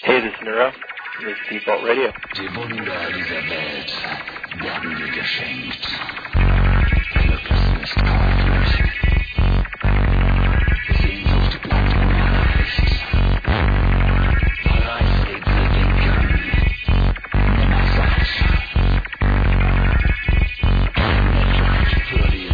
Hey, this is Neuro. This is Default Radio. Die Wunder dieser Welt werden dir geschenkt. Glücklich ist käuflich. Sehnsucht bleibt unerreicht. Preisrätsel winken. Nimmer satt. Mitleid für die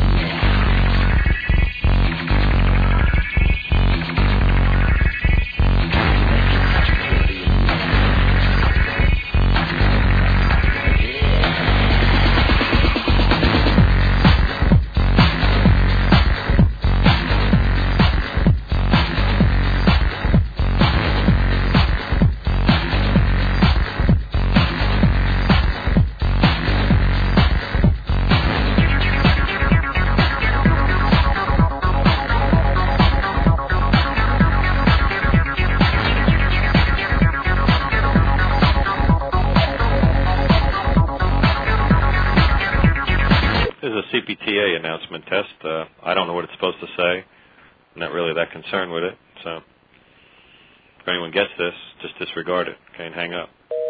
CPTA announcement test. I don't know what it's supposed to say. I'm not really that concerned with it. So if anyone gets this, just disregard it. Okay, and hang up.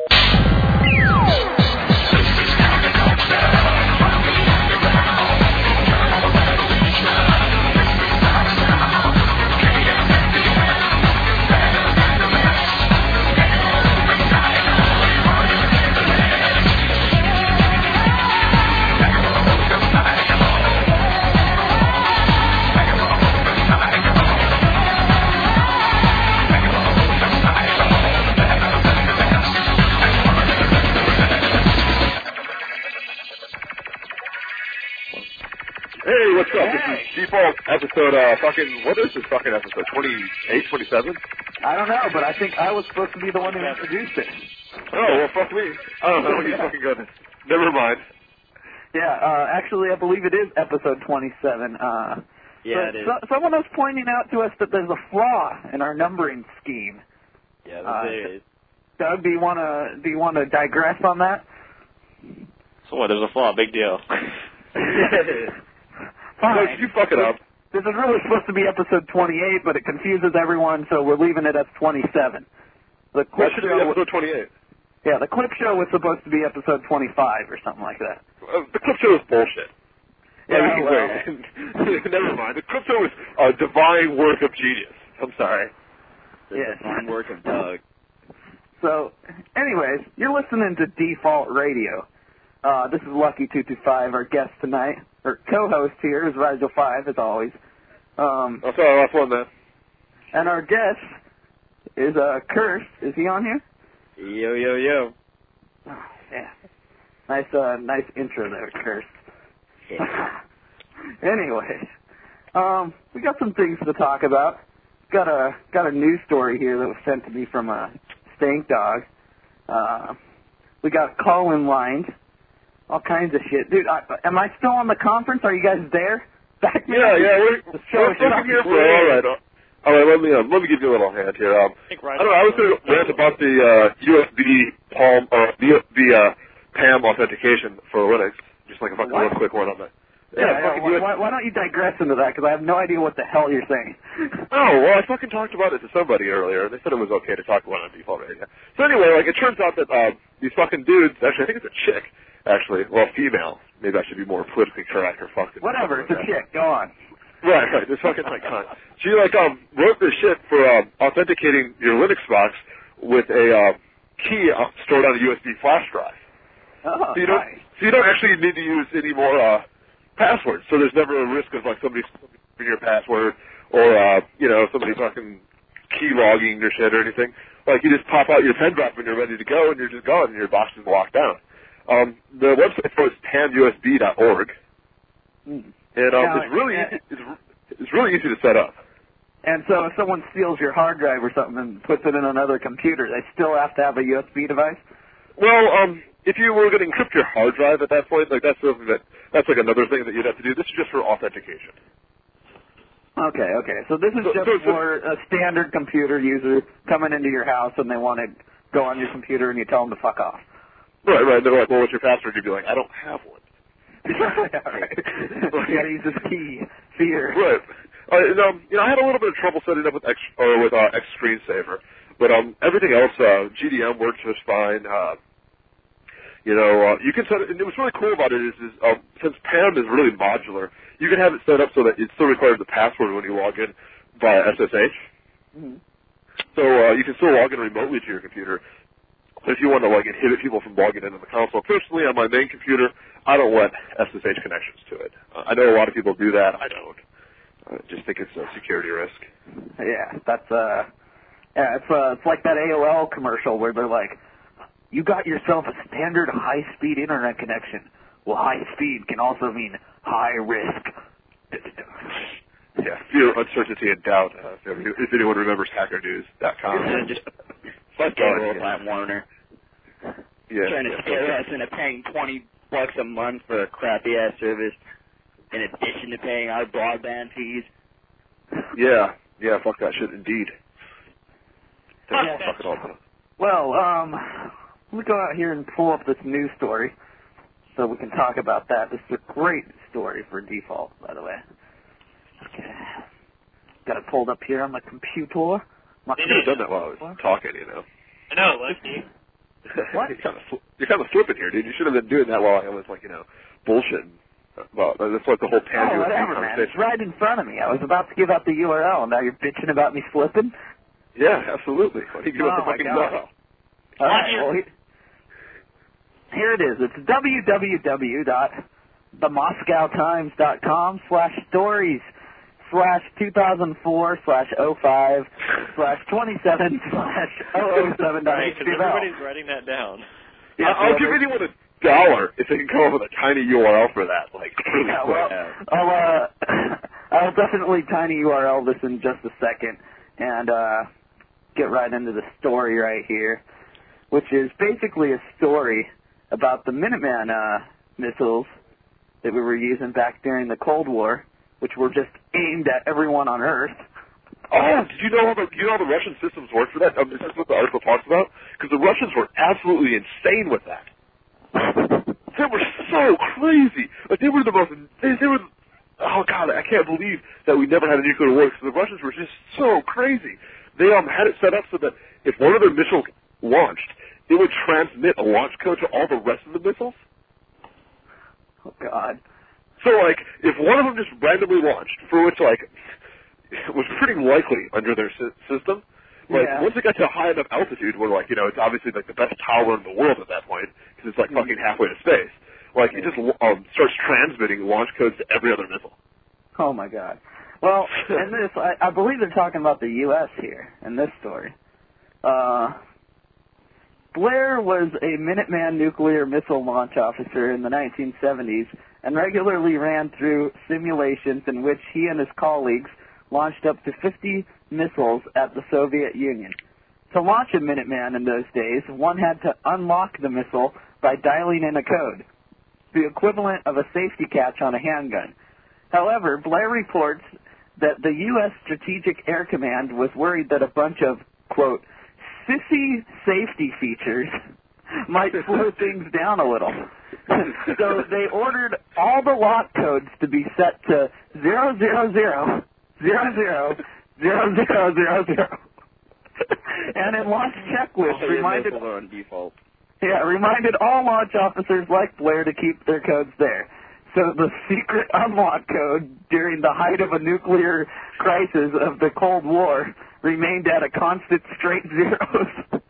Hey, what's up? This is Default episode, what is this fucking episode? 28, 27? I don't know, but I think I was supposed to be the one who introduced it. Oh, well, fuck me. I don't know. You fucking goodness. Never mind. Yeah, actually, I believe it is episode 27. Yeah, it is. Someone was pointing out to us that there's a flaw in our numbering scheme. Yeah, there is. Doug, do you want to digress on that? So what? There's a flaw. Big deal. Fine. No, you fuck it up. This is really supposed to be episode 28, but it confuses everyone, so we're leaving it as 27. The clip should be episode 28. Yeah, the clip show was supposed to be episode 25 or something like that. The clip show is bullshit. Yeah, wait. Never mind. The clip show is a divine work of genius. I'm sorry. The divine work of Doug. So, anyways, you're listening to Default Radio. This is Lucky225, our guest tonight. Our co-host here is Rigel5, as always. I'll sorry, last one, man. And our guest is Curse. Is he on here? Yo, yo, yo. Oh, yeah. Nice intro there, Curse. Yeah. Anyway, we got some things to talk about. Got a news story here that was sent to me from Stank Dog. We got call-in lines. All kinds of shit. Dude, am I still on the conference? Are you guys there? Yeah, we're fucking here for all right, let me give you a little hand here. I was going to rant about the USB Palm, the PAM authentication for Linux. Just like a fucking real quick word on that. Why don't you digress into that? Because I have no idea what the hell you're saying. Oh, well, I fucking talked about it to somebody earlier, and they said it was okay to talk about it on Default Radio. So anyway, it turns out that these fucking dudes, actually, I think it's a chick, actually, well, female. Maybe I should be more politically correct or fucking. Whatever, it's a chick. Go on. Right. This fucking cunt. She wrote this shit for authenticating your Linux box with a key stored on a USB flash drive. Oh, so you don't actually need to use any more passwords. So there's never a risk of somebody stealing your password or somebody fucking key logging your shit or anything. You just pop out your pen drive when you're ready to go, and you're just gone, and your box is locked down. The website for it is pamusb.org, and it's really easy to set up. And so if someone steals your hard drive or something and puts it in another computer, they still have to have a USB device? Well, if you were going to encrypt your hard drive at that point, that's something that's another thing that you'd have to do. This is just for authentication. Okay. So this is for a standard computer user coming into your house and they want to go on your computer and you tell them to fuck off. Right. They're like, well, what's your password? You'd be like, I don't have one. Yeah, right. You got to use this key. Fear. Right. I had a little bit of trouble setting up with X Screensaver, but everything else, GDM works just fine. You can set it, and what's really cool about it is since PAM is really modular, you can have it set up so that it still requires the password when you log in via SSH. Mm-hmm. So you can still log in remotely to your computer. But if you want to inhibit people from logging into the console, personally on my main computer, I don't let SSH connections to it. I know a lot of people do that. I don't. I just think it's a security risk. Yeah, it's like that AOL commercial where they're like, you got yourself a standard high-speed internet connection. Well, high speed can also mean high risk. Yeah, fear, uncertainty, and doubt. If anyone remembers HackerNews.com. Just fuck that Time Warner. Yeah, trying to scare us into paying $20 a month for a crappy ass service, in addition to paying our broadband fees. Yeah, fuck that shit indeed. Fuck it all down. Well, let me go out here and pull up this news story so we can talk about that. This is a great story for default, by the way. Okay. Got it pulled up here on my computer. You should have done that while I was talking, I know, Lefty. What? You're kind of flipping here, dude. You should have been doing that while I was, bullshitting. Well, that's like the whole Pan whatever, man. It's right in front of me. I was about to give out the URL, and now you're bitching about me flipping? Yeah, absolutely. Why don't you give us the fucking URL? All right, well, here it is. It's www.themoskowtimes.com/stories/2007/07. Everybody's writing that down. Yeah, I'll give anyone $1 if they can come up with a tiny URL for that. Really quick. I'll definitely tiny URL this in just a second and get right into the story right here, which is basically a story about the Minuteman missiles that we were using back during the Cold War, which were just aimed at everyone on Earth. Oh, did you know how the Russian systems work for that? This is what the article talks about? Because the Russians were absolutely insane with that. They were so crazy. They were the most. They were. Oh God, I can't believe that we never had a nuclear war. Because the Russians were just so crazy. They had it set up so that if one of their missiles launched, it would transmit a launch code to all the rest of the missiles. Oh God. So if one of them just randomly launched, for which it was pretty likely under their system. Once it got to a high enough altitude where, it's obviously, the best tower in the world at that point, because it's, fucking halfway to space, it just starts transmitting launch codes to every other missile. Oh, my God. Well, in this, I believe they're talking about the U.S. here, in this story. Blair was a Minuteman nuclear missile launch officer in the 1970s and regularly ran through simulations in which he and his colleagues launched up to 50 missiles at the Soviet Union. To launch a Minuteman in those days, one had to unlock the missile by dialing in a code, the equivalent of a safety catch on a handgun. However, Blair reports that the U.S. Strategic Air Command was worried that a bunch of, quote, sissy safety features might slow things down a little. So they ordered all the lock codes to be set to 000 00 0000. And in launch checklist reminded on default. Yeah, reminded all launch officers like Blair to keep their codes there. So the secret unlock code during the height of a nuclear crisis of the Cold War remained at a constant straight zeros.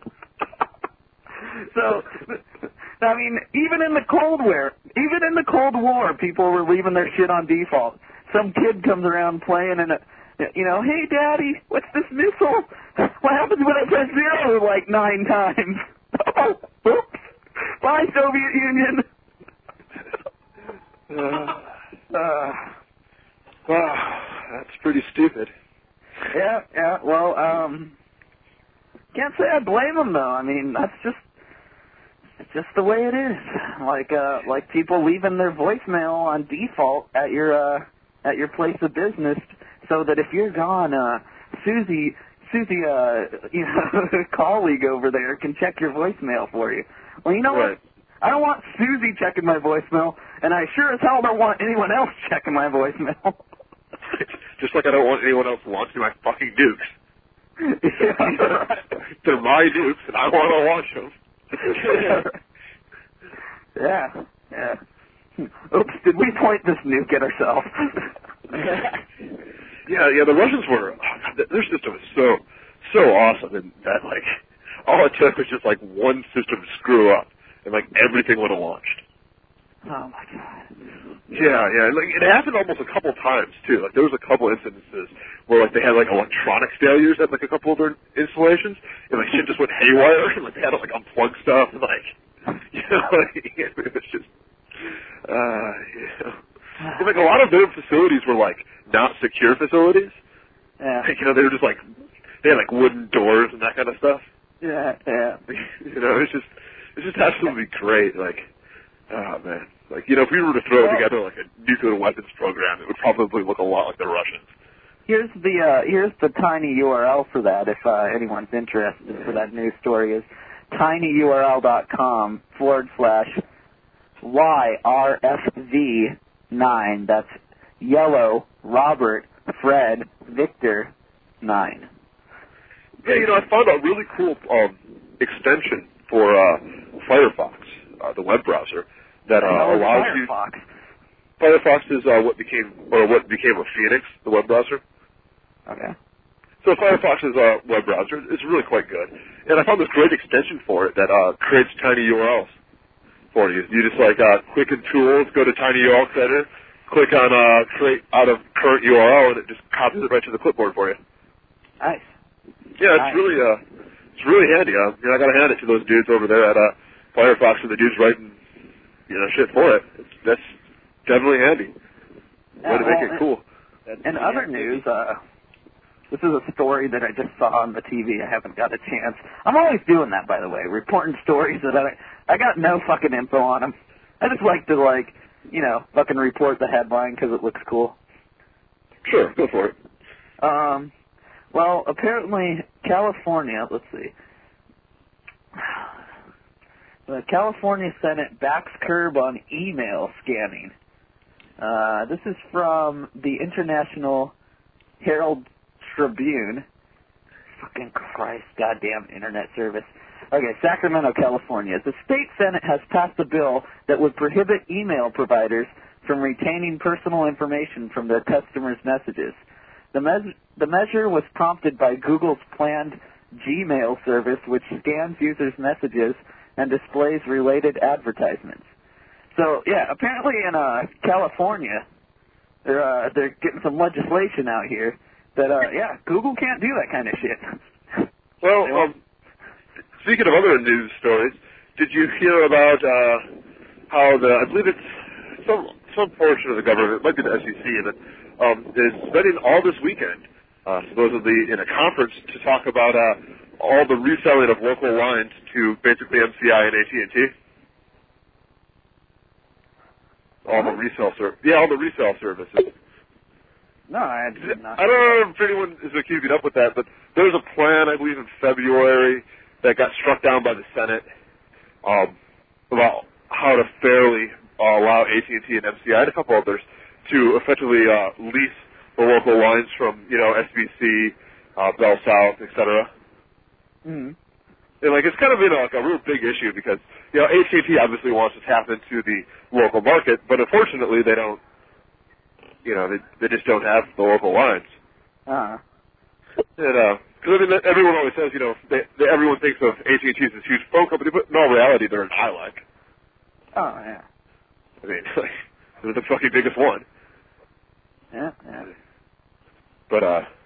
So, I mean, even in the Cold War, people were leaving their shit on default. Some kid comes around playing and, hey, Daddy, what's this missile? What happens when I press 0 9 times? Oh, oops. Bye, Soviet Union. That's pretty stupid. Yeah, well, can't say I blame them, though. I mean, it's just the way it is. Like people leaving their voicemail on default at your place of business, so that if you're gone, Susie, colleague over there can check your voicemail for you. Well, you know what? I don't want Susie checking my voicemail, and I sure as hell don't want anyone else checking my voicemail. Just like I don't want anyone else launching my fucking nukes. They're my nukes, and I want to launch them. Yeah. Oops, did we point this nuke at ourselves? Yeah, the Russians were, their system is so awesome, and that, like, all it took was just, like, one system to screw up, and, like, everything would have launched. Oh, my God. Yeah, like, it happened almost a couple times, too. Like, there was a couple instances where, like, they had, like, electronics failures at, like, a couple of their installations, and, like, shit just went haywire, and, like, they had to, like, unplug stuff, and, like, you know, like, it was just, And, like, a lot of their facilities were, like, not secure facilities. Yeah. Like, you know, they were just, like, they had, like, wooden doors and that kind of stuff. Yeah. You know, it's just absolutely great. Like, oh, man. Like, you know, if we were to throw together, like, a nuclear weapons program, it would probably look a lot like the Russians. Here's the tiny URL for that, if anyone's interested, for that news story, is tinyurl.com/YRFV9. That's Yellow, Robert, Fred, Victor, 9. Yeah, you know, I found a really cool extension for Firefox, the web browser, that allows you. Firefox is what became a Phoenix, the web browser. Okay. So Firefox is a web browser. It's really quite good, and I found this great extension for it that creates tiny URLs for you. You just like click in Tools, go to Tiny URL Creator, click on Create out of current URL, and it just copies it right to the clipboard for you. Nice. Yeah, it's really handy. I gotta hand it to those dudes over there at Firefox, and the dudes writing, shit for it. That's definitely handy. Way to make it cool. In other news, this is a story that I just saw on the TV. I haven't got a chance. I'm always doing that, by the way, reporting stories that I got no fucking info on them. I just like to, fucking report the headline because it looks cool. Sure, go for it. Well, apparently California, let's see. The California Senate backs curb on email scanning. This is from the International Herald Tribune. Fucking Christ, goddamn internet service. Okay, Sacramento, California. The state Senate has passed a bill that would prohibit email providers from retaining personal information from their customers' messages. The measure was prompted by Google's planned Gmail service, which scans users' messages and displays related advertisements. So, yeah, apparently in California, they're getting some legislation out here that, Google can't do that kind of shit. Well, speaking of other news stories, did you hear about how I believe it's some portion of the government, it might be the SEC, that is spending all this weekend, supposedly in a conference, to talk about all the reselling of local lines to basically MCI and AT&T. All the resale services. No, I did not. I don't know if anyone is keeping up with that, but there was a plan, I believe, in February that got struck down by the Senate about how to fairly allow AT&T and MCI and a couple others to effectively lease the local lines from, SBC, Bell South, etc. Mm-hmm. And it's kind of been a real big issue because AT&T obviously wants to tap into the local market, but unfortunately they don't. They just don't have the local lines. Uh-huh. And because everyone always says everyone thinks of AT&T as this huge phone company, but in all reality they're an ILEC. Oh yeah. I mean, they're the fucking biggest one. Yeah. But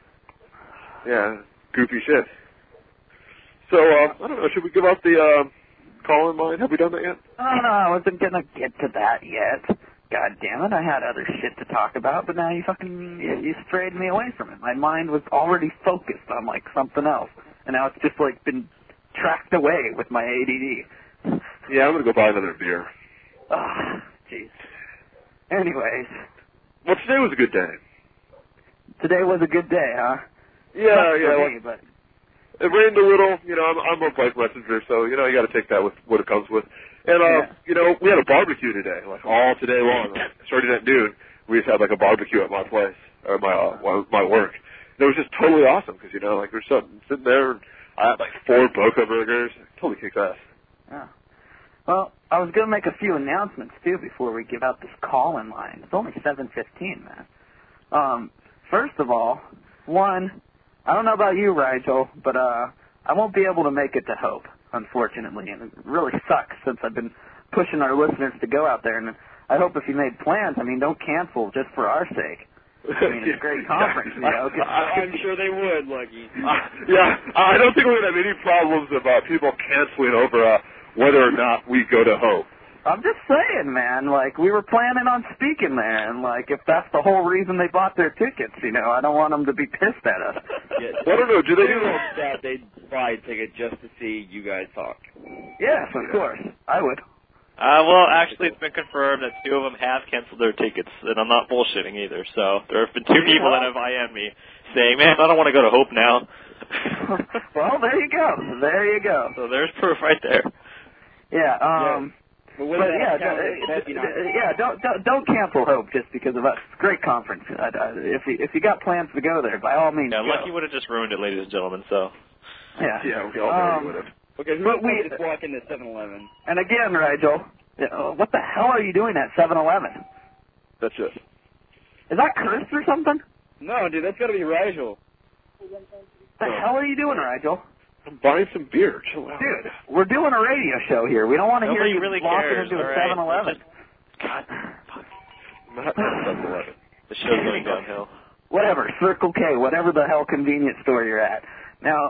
goofy shit. So, I don't know, should we give out the call-in line? Have we done that yet? Oh, no, I wasn't going to get to that yet. God damn it, I had other shit to talk about, but now you strayed me away from it. My mind was already focused on, something else, and now it's just, been tracked away with my ADD. Yeah, I'm going to go buy another beer. Oh, jeez. Anyways. Well, today was a good day. Today was a good day, huh? Yeah. Me, but it rained a little. I'm a bike messenger, so you got to take that with what it comes with. And we had a barbecue today, all today long. Starting at noon, we just had a barbecue at my place. or my work. And it was just totally awesome because, like, we're sitting there, and I had, like, 4 Boca burgers. Totally kicks ass. Yeah. Well, I was going to make a few announcements, too, before we give out this call-in line. It's only 7:15, man. First of all, one, I don't know about you, Rigel, but I won't be able to make it to Hope, unfortunately, and it really sucks since I've been pushing our listeners to go out there, and I hope if you made plans, don't cancel just for our sake. It's a great conference, I'm sure they would, Lucky. I don't think we're going to have any problems about people canceling over whether or not we go to Hope. I'm just saying, man, like, we were planning on speaking there, and, like, if that's the whole reason they bought their tickets, I don't want them to be pissed at us. I don't know, do they do that? They'd buy a ticket just to see you guys talk. Yes, of course. I would. Well, actually, it's been confirmed that 2 of them have canceled their tickets, and I'm not bullshitting either. So there have been 2 people that have IM'd me saying, man, I don't want to go to Hope now. Well, there you go. There you go. So there's proof right there. Yeah, But don't cancel Hope just because of us. It's a great conference. If you got plans to go there, by all means, yeah, go. Lucky would have just ruined it, ladies and gentlemen, so. Yeah, we all would have. Okay, who's going to walk into 7-Eleven? And again, Rigel, what the hell are you doing at 7-Eleven? That's it. Is that cursed or something? No, dude, that's got to be Rigel. What the hell are you doing, Rigel? I'm buying some beer. Chill out. Dude, we're doing a radio show here. We don't want to hear you really walking cares, into a 7-Eleven. God, I'm not going to 7-Eleven. the show's going downhill. Whatever, Circle K, whatever the hell convenience store you're at. Now,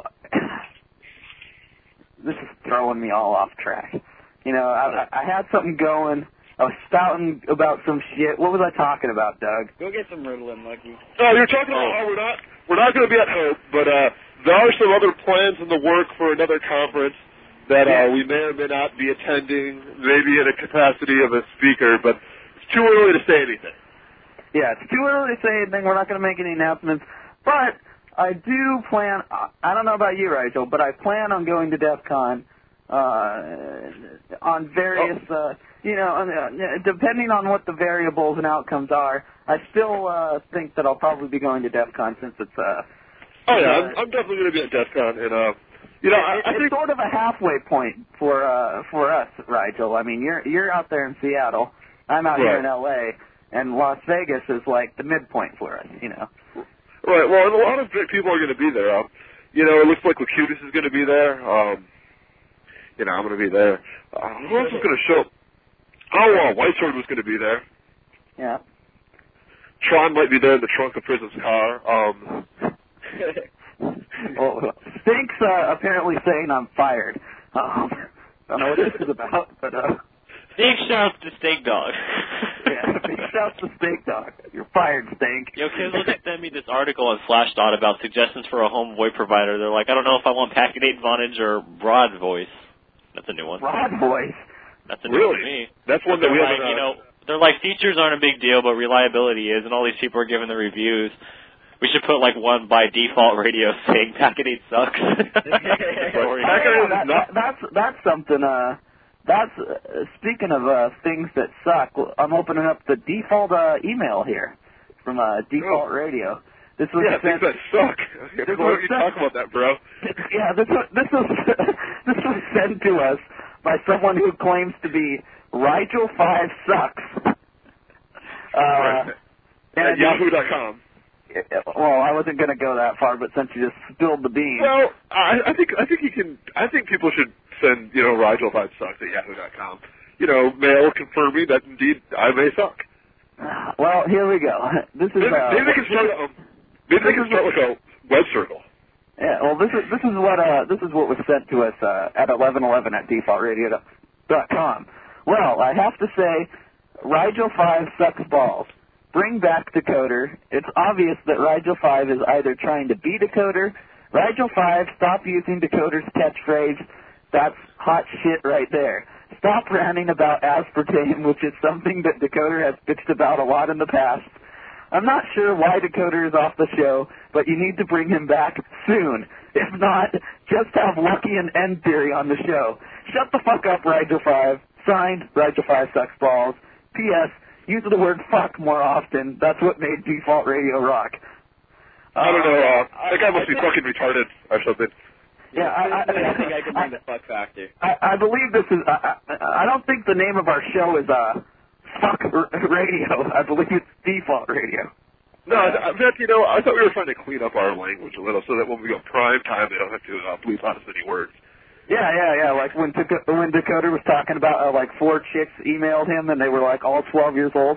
this is throwing me all off track. I had something going. I was spouting about some shit. What was I talking about, Doug? Go get some Ritalin, Lucky. Oh, you're talking about how we're not going to be at Hope, but there are some other plans in the work for another conference that we may or may not be attending, maybe in a capacity of a speaker, but it's too early to say anything. Yeah, it's too early to say anything. We're not going to make any announcements, but I do plan, I don't know about you, Rigel, but I plan on going to DEF CON on various, depending on what the variables and outcomes are. I still think that I'll probably be going to DEF CON since it's... I'm definitely going to be at DEF CON, and, I think... It's sort of a halfway point for us, Rigel. I mean, you're out there in Seattle, I'm out here in L.A., and Las Vegas is like the midpoint for us, Right, well, and a lot of big people are going to be there. It looks like Locutus is going to be there. I'm going to be there. Who else is going to show up? Whitesword was going to be there. Yeah. Tron might be there in the trunk of Prism's car. Well, Stink's apparently saying I'm fired. I don't know what this is about, but... Big shouts to Steak Dog. Yeah, big shouts to Steak Dog. You're fired, Stink. Yo, Kizzle just sent me this article on Slashdot about suggestions for a home VoIP provider. They're like, I don't know if I want Packet 8 Vonage or Broad Voice. That's a new one. Broad Voice? That's a new one to me. That's one that we haven't... They're like, features aren't a big deal, but reliability is, and all these people are giving the reviews. We should put, like, one by default radio saying Packet 8 sucks. That's something, speaking of things that suck, I'm opening up the default email here from Default Radio. This was things that suck. Why don't you talk about that, bro? Yeah, this was sent to us by someone who claims to be Rigel 5 Sucks. At Yahoo.com. Well, I wasn't going to go that far, but since you just spilled the beans. Well, I think you can. I think people should send Rigel 5 Sucks at Yahoo.com. Mail confirming that indeed I may suck. Well, here we go. This is maybe they can start. Maybe they can start like a web circle. Yeah. Well, this is what was sent to us at 11:11 at defaultradio.com. Well, I have to say, Rigel 5 sucks balls. Bring back Decoder. It's obvious that Rigel 5 is either trying to be Decoder. Rigel 5, stop using Decoder's catchphrase. That's hot shit right there. Stop ranting about aspartame, which is something that Decoder has bitched about a lot in the past. I'm not sure why Decoder is off the show, but you need to bring him back soon. If not, just have Lucky and End Theory on the show. Shut the fuck up, Rigel 5. Signed, Rigel 5 sucks balls. P.S. use the word fuck more often. That's what made Default Radio rock. I don't know. That guy must be fucking retarded or something. Yeah, I think I can bring the fuck factor. I believe this is. I don't think the name of our show is Fuck Radio. I believe it's Default Radio. No, Matt, you know, I thought we were trying to clean up our language a little so that when we go prime time, they don't have to bleep out as many words. Yeah. Like when Dakota was talking about like 4 chicks emailed him and they were like all 12 years old.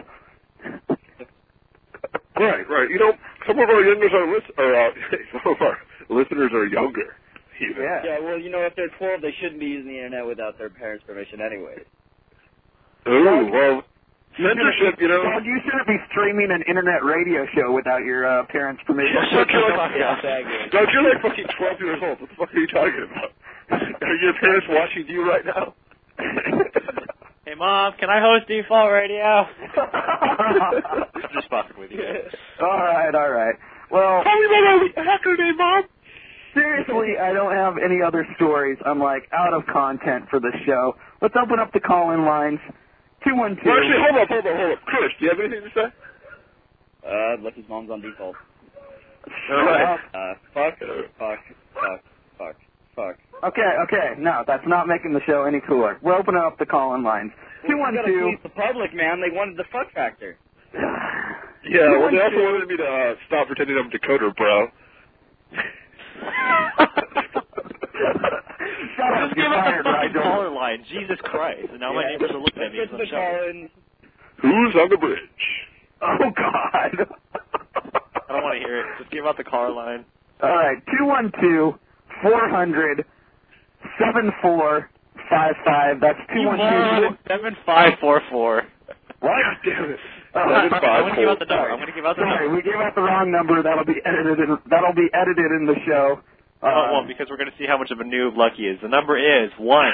Right. You know, some of our some of our listeners are younger. Even. Yeah. Well, you know, if they're 12, they shouldn't be using the internet without their parents' permission anyway. Ooh, well, censorship, you know. Dad, you shouldn't be streaming an internet radio show without your parents' permission. Don't you're like fucking 12 years old. What the fuck are you talking about? Are your parents watching you right now? Hey, Mom, can I host Default Radio? Just fucking with you. All right. Well, tell me about a hacker named Mom. Seriously, I don't have any other stories. I'm like out of content for the show. Let's open up the call-in lines. 212. Well, actually, hold up. Chris, do you have anything to say? Look, his mom's on default. All right. Fuck. Okay. No, that's not making the show any cooler. We're opening up the call-in lines. 212. The public, man. They wanted the fuck factor. Yeah, well, they also wanted me to stop pretending I'm Dakota, bro. Shut up, Just give us the fucking caller line. Jesus Christ. And now my neighbors are looking at me as I'm shouting. Who's on the bridge? Oh, God. I don't want to hear it. Just give out the caller line. All right, 212-400-7455. That's 212-7544. What? God damn it. I'm going to give out the number. Sorry, we gave out the wrong number. That'll be edited in the show. Well, because we're going to see how much of a noob Lucky is. The number is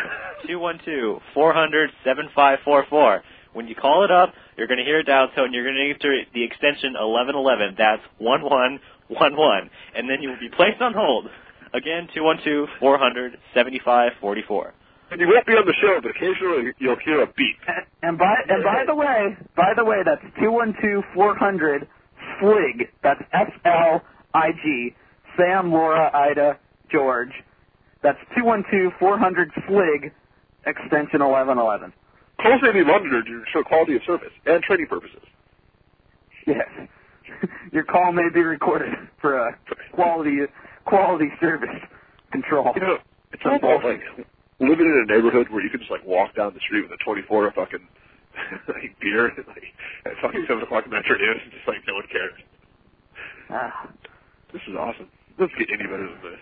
1-212-400-7544. When you call it up, you're going to hear a dial tone. You're going to enter the extension 1111. That's 1111. And then you will be placed on hold. Again, 212-400-7544. And you won't be on the show, but occasionally you'll hear a beep. And by the way, that's 212-400-FLIG. That's FLIG. Sam, Laura, Ida, George. That's 212-400-FLIG, extension 1111. Calls may be monitored to show quality of service and training purposes. Yes. Your call may be recorded for quality service control. You know, it's almost like living in a neighborhood where you can just like walk down the street with a 24 of fucking like beer at fucking 7 o'clock in the afternoon and just like no one cares. This is awesome. Doesn't get any better than this.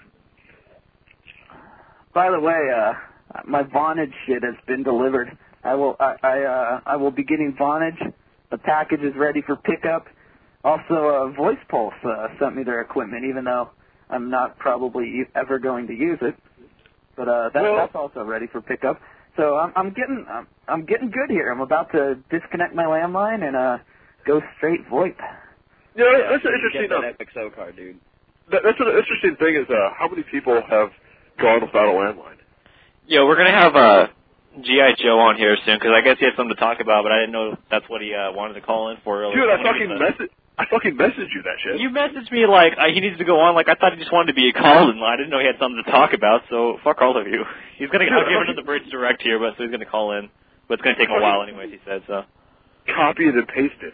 By the way, my Vonage shit has been delivered. I will be getting Vonage. The package is ready for pickup. Also, Voice Pulse sent me their equipment, even though I'm not probably ever going to use it. But that's also ready for pickup. So I'm getting good here. I'm about to disconnect my landline and go straight VoIP. Yeah, that's an interesting. Get that Epic SO card, dude. That's an interesting thing is how many people have gone without a landline? Yeah, we're going to have G.I. Joe on here soon because I guess he had something to talk about, but I didn't know that's what he wanted to call in for earlier. Dude, I fucking messaged you that shit. You messaged me like he needs to go on. Like I thought he just wanted to be a call-in line. I didn't know he had something to talk about. So fuck all of you. I'll give him the bridge direct here, so he's going to call in. But it's going to take a while, anyways. He said so. Copy it and paste it.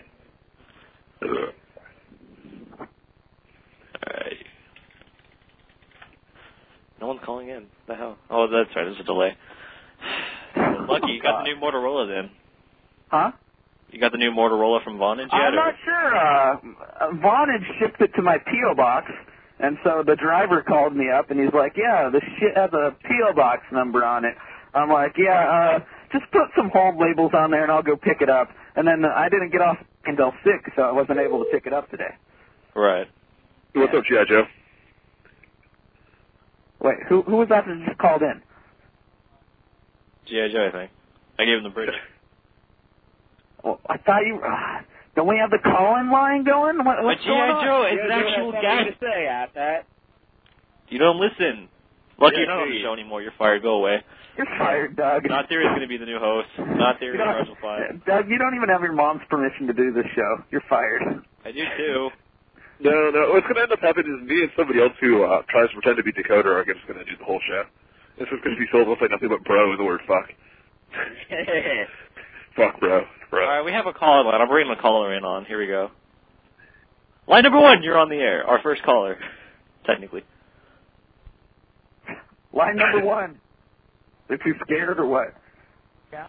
Alright. No one's calling in. What the hell? Oh, that's right. There's a delay. Lucky, you got the new Motorola then. Huh? You got the new Motorola from Vonage yet? I'm not sure. Vonage shipped it to my P.O. box, and so the driver called me up, and he's like, yeah, this shit has a P.O. box number on it. I'm like, yeah, just put some hold labels on there, and I'll go pick it up. And then I didn't get off until 6, so I wasn't able to pick it up today. Right. What's up, G.I. Joe? Wait, who was that that just called in? G.I. Joe, I think. I gave him the bridge. Well, I thought you... don't we have the call-in line going? What's G.I. Joe is an actual guy. To say at that. You don't listen. Lucky you're not on the show anymore. You're fired. Go away. You're fired, Doug. Not Theory's going to be the new host. Not Theory and Raj will fly. Doug, you don't even have your mom's permission to do this show. You're fired. I do too. No. What's going to end up happening is me and somebody else who tries to pretend to be Dakota are just going to do the whole show. This is going to be filled with like nothing but bro and the word fuck. Fuck, bro. All right, we have a caller line. I'm bringing the caller in on. Here we go. Line number 1, you're on the air. Our first caller, technically. Line number 1. Are you scared or what? Yeah.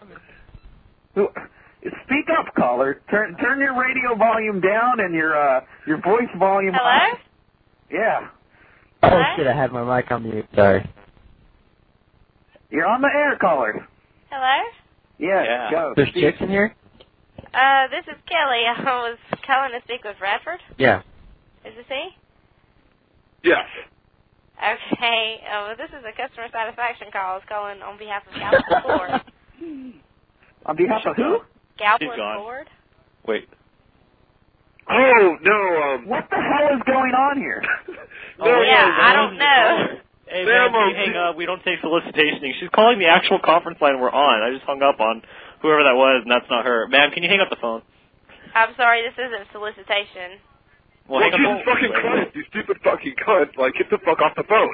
Speak up, caller. Turn your radio volume down and your voice volume Hello? up. Yeah. Oh, shit, I had my mic on mute. Sorry. You're on the air, caller. Hello? Yeah. Go. There's chicks in here? This is Kelly. I was calling to speak with Bradford. Yeah. Is this he? Yes. Okay. This is a customer satisfaction call. I was calling on behalf of Galpin Ford. On behalf of who? Galpin She's gone. Ford. Wait. Oh, no. What the hell is going on here? I don't know. Hey, man, can you hang up? We don't take solicitation. She's calling the actual conference line we're on. I just hung up on whoever that was, and that's not her. Ma'am, can you hang up the phone? I'm sorry, this isn't solicitation. Well, hang up Jesus the fucking Christ, you stupid fucking cunt. Like, get the fuck off the phone.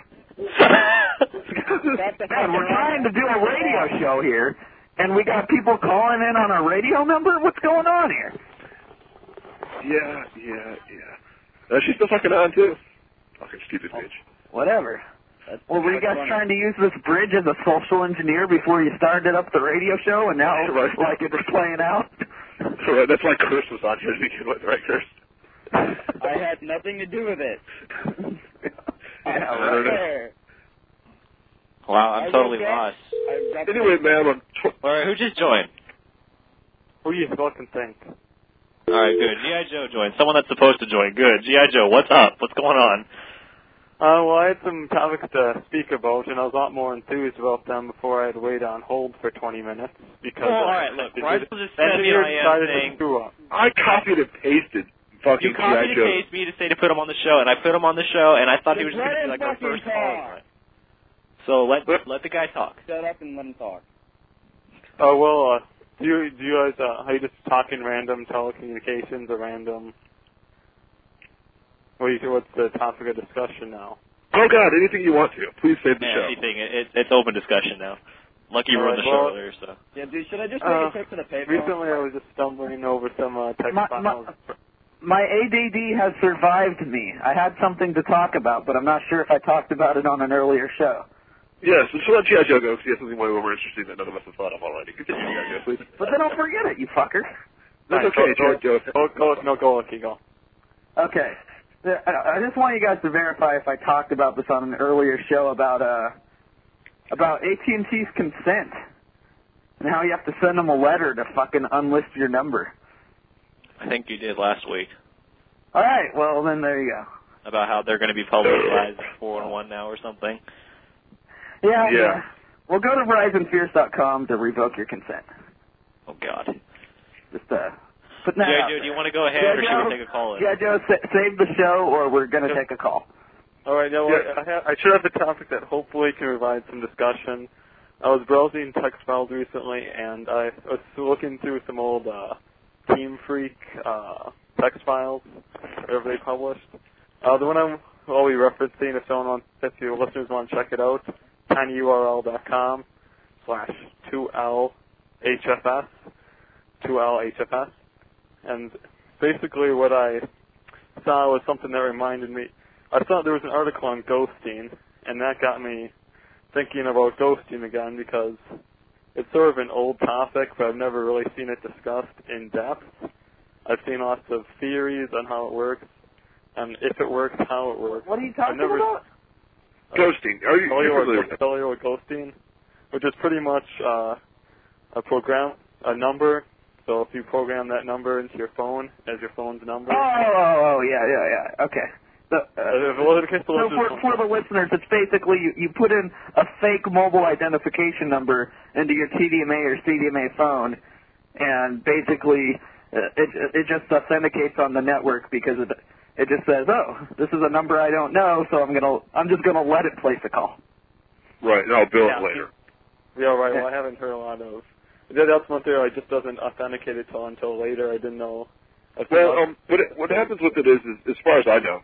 Man, we're trying to do a radio show here, and we got people calling in on our radio number? What's going on here? Yeah. She's still fucking on, too. Fucking stupid bitch. Whatever. Well, were you guys trying to use this bridge as a social engineer before you started up the radio show, and now, like, it's playing out? So that's why Chris was on here to begin with, right, Chris? I had nothing to do with it. Wow, I'm totally lost. Anyway, ma'am, All right, who just joined? Who you fucking think? All right, good. G.I. Joe joined. Someone that's supposed to join. Good. G.I. Joe, what's up? What's going on? Well, I had some topics to speak about, and I was a lot more enthused about them before I had to wait on hold for 20 minutes. Because all right, look, Bryce will just send me an IM thing. I copied and pasted fucking You copied and pasted me to say to put him on the show, and I put him on the show, and I thought he was just going to be like our first caller. So let the guy talk. Shut up and let him talk. Oh, well, do you guys, are you just talking random telecommunications or random... What's the topic of discussion now? Oh, God, anything you want to. Please save the show. Anything. It's open discussion now. Lucky you ruined the show earlier, so. Yeah, dude, should I just take a pic for the paper? Recently I was just stumbling over some text files. My ADD has survived me. I had something to talk about, but I'm not sure if I talked about it on an earlier show. Yes, so let G.I. Joe go, because he has something way more interesting that none of us have thought of already. Continue, G.I. Joe, please. But then don't forget it, you fucker. That's okay, G.I. Joe. Go, Lucky, go. Okay. I just want you guys to verify if I talked about this on an earlier show about AT&T's consent and how you have to send them a letter to fucking unlist your number. I think you did last week. All right, well, then there you go. About how they're going to be publicized at 411 now or something. Yeah. Well, go to VerizonFierce.com to revoke your consent. Oh, God. Just, putting that out Joe, there. do you want to go ahead, or should we take a call in? Yeah, Joe, save the show, or we're going to take a call. All right, now I should have a topic that hopefully can provide some discussion. I was browsing text files recently, and I was looking through some old Team Freak text files, whatever they published. The one I'll be referencing, if your listeners want to check it out, tinyurl.com/2LHFS. And basically what I saw was something that reminded me. I thought there was an article on ghosting, and that got me thinking about ghosting again, because it's sort of an old topic, but I've never really seen it discussed in depth. I've seen lots of theories on how it works, and if it works, how it works. What are you talking about? Ghosting. Are you cellular ghosting, which is pretty much a number. So if you program that number into your phone as your phone's number. Yeah. Okay. For the listeners, it's basically you put in a fake mobile identification number into your TDMA or CDMA phone, and basically it just authenticates on the network because it just says, oh, this is a number I don't know, so I'm just gonna let it place a call. Right, and I'll bill Yeah. it later. Yeah, right. Well, I haven't heard a lot of. That's one thing. It just doesn't authenticate it until later. I didn't know. Well, what happens with it is, as far as I know,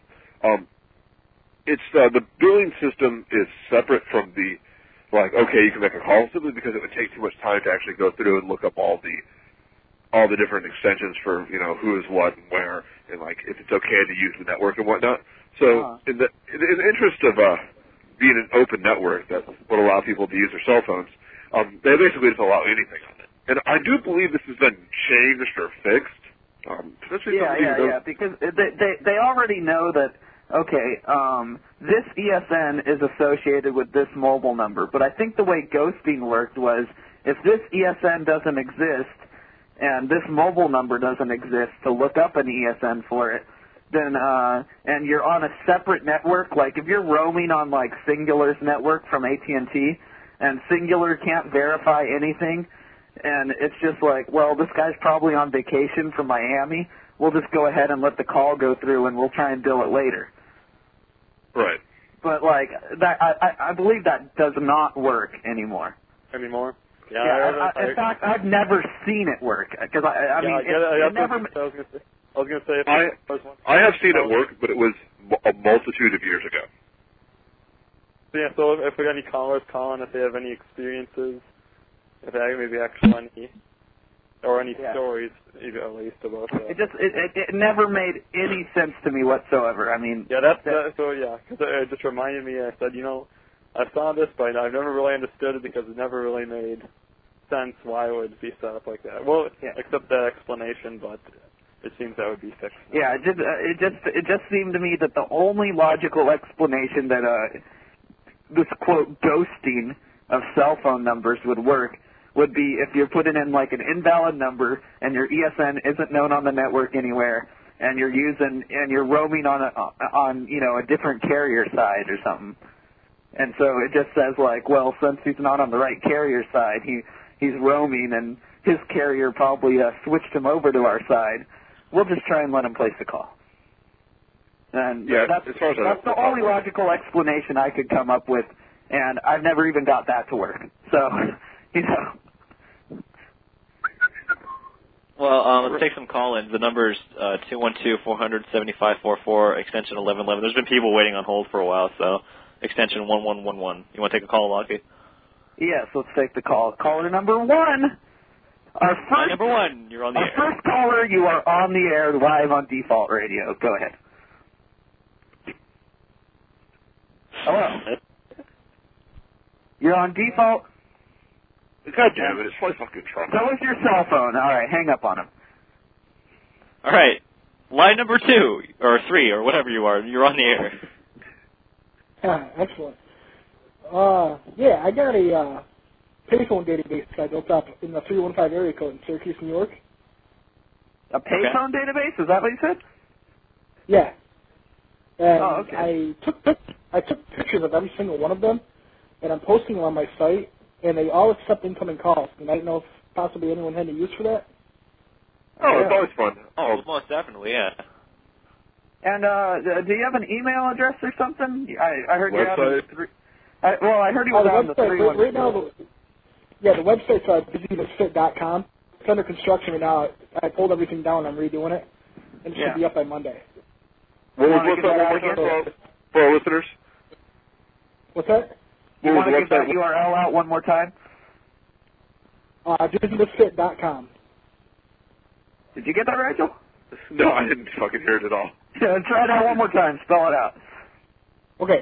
it's the billing system is separate from the, like, okay, you can make a call simply because it would take too much time to actually go through and look up all the different extensions for, you know, who is what and where, and like if it's okay to use the network and whatnot. So in the interest of being an open network that would allow people to use their cell phones, they basically just allow anything on it. And I do believe this has been changed or fixed. Yeah, because they already know that, okay, this ESN is associated with this mobile number, but I think the way ghosting worked was if this ESN doesn't exist and this mobile number doesn't exist to look up an ESN for it, then and you're on a separate network, like if you're roaming on like Singular's network from AT&T and Singular can't verify anything, and it's just like, well, this guy's probably on vacation from Miami, we'll just go ahead and let the call go through and we'll try and bill it later. Right. But like that, I believe that does not work anymore. Anymore? Yeah. In fact, I've never seen it work because I mean, it never. I was going to say. I have seen it work, but it was a multitude of years ago. Yeah. So if we got any callers calling, if they have any experiences, if they maybe actually any or any stories, at least about that. It never made any sense to me whatsoever. I mean. Yeah, because it just reminded me. I said, I saw this, but I've never really understood it because it never really made sense why it would be set up like that. Well, except that explanation, but it seems that would be fixed. Yeah, it just seemed to me that the only logical explanation that this quote ghosting of cell phone numbers would work would be if you're putting in like an invalid number and your ESN isn't known on the network anywhere, and you're roaming on a different carrier side or something. And so it just says like, well, since he's not on the right carrier side, he's roaming, and his carrier probably switched him over to our side. We'll just try and let him place the call. And that's the only logical explanation I could come up with, and I've never even got that to work. So, Well, let's take some call-ins. The number's 212-400-7544, extension 1111. There's been people waiting on hold for a while, so extension 1111. You want to take a call, Lockie? Yes, let's take the call. Caller number one. Number one, you're on the air. Our first caller, you are on the air live on Default Radio. Go ahead. Hello. You're on Default? God damn it, it's my fucking truck. So is your cell phone. All right, hang up on him. All right. Line number 2, or 3, or whatever you are. You're on the air. Excellent. Yeah, I got a payphone database I built up in the 315 area code in Syracuse, New York. A payphone database? Is that what you said? Yeah. And okay. I took pictures of every single one of them, and I'm posting them on my site, and they all accept incoming calls. And I don't know if possibly anyone had any use for that. Oh, it's always fun. Oh, most definitely, yeah. And do you have an email address or something? I heard you have website. I heard you was on the 316. Right now, the website's busybusfit.com. It's under construction right now. I pulled everything down. I'm redoing it, and it should be up by Monday. What was that for our listeners? What's that? You want to give that URL out one more time? busybusfit.com. Did you get that, Rachel? No, I didn't fucking hear it at all. Try that one more time. Spell it out. Okay.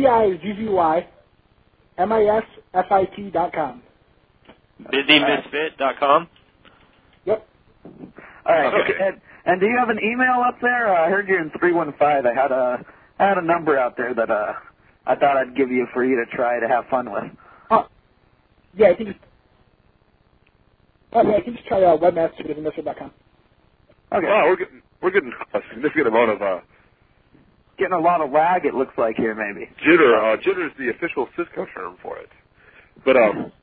BIZZYMISFIT.com. BusyMisfit.com? Yep. All right. Okay. And do you have an email up there? I heard you're in 315. I had a number out there that I thought I'd give you for you to try to have fun with. Yeah, I think just try webmaster@busybusfit.com. Okay. Wow, we're getting a significant amount of getting a lot of lag. It looks like here maybe. Jitter. Jitter is the official Cisco term for it. But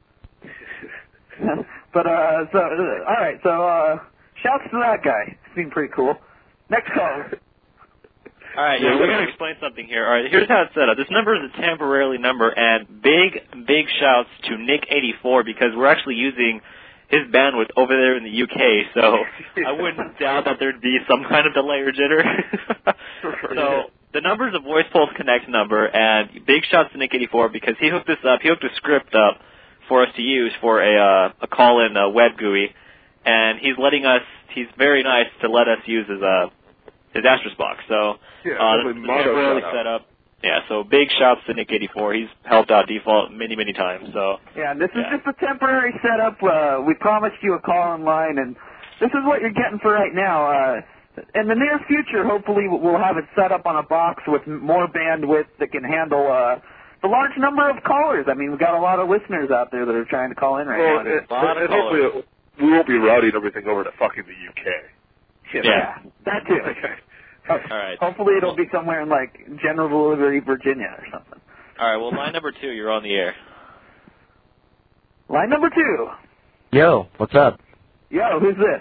so all right. So shouts to that guy. Seemed pretty cool. Next caller. All right, yeah, we're going to explain something here. All right, here's how it's set up. This number is a temporary number, and big shouts to Nick84 because we're actually using his bandwidth over there in the UK, so I wouldn't doubt that there'd be some kind of delay or jitter. So the number is a Voice Pulse Connect number, and big shouts to Nick84 because he hooked this up. He hooked a script up for us to use for a call-in web GUI, and he's very nice to let us use his Asterisk box. So this is temporarily set up. Yeah, so big shouts to Nick84. He's helped out Default many times. So yeah, this is just a temporary setup. We promised you a call line, and this is what you're getting for right now. In the near future, hopefully, we'll have it set up on a box with more bandwidth that can handle the large number of callers. I mean, we've got a lot of listeners out there that are trying to call in right now. And hopefully we won't be routing everything over to fucking the UK. Yeah, that too. Okay. All right. Hopefully it'll be somewhere in, like, General Delivery, Virginia or something. All right, well, line number 2, you're on the air. Line number 2. Yo, what's up? Yo, who's this?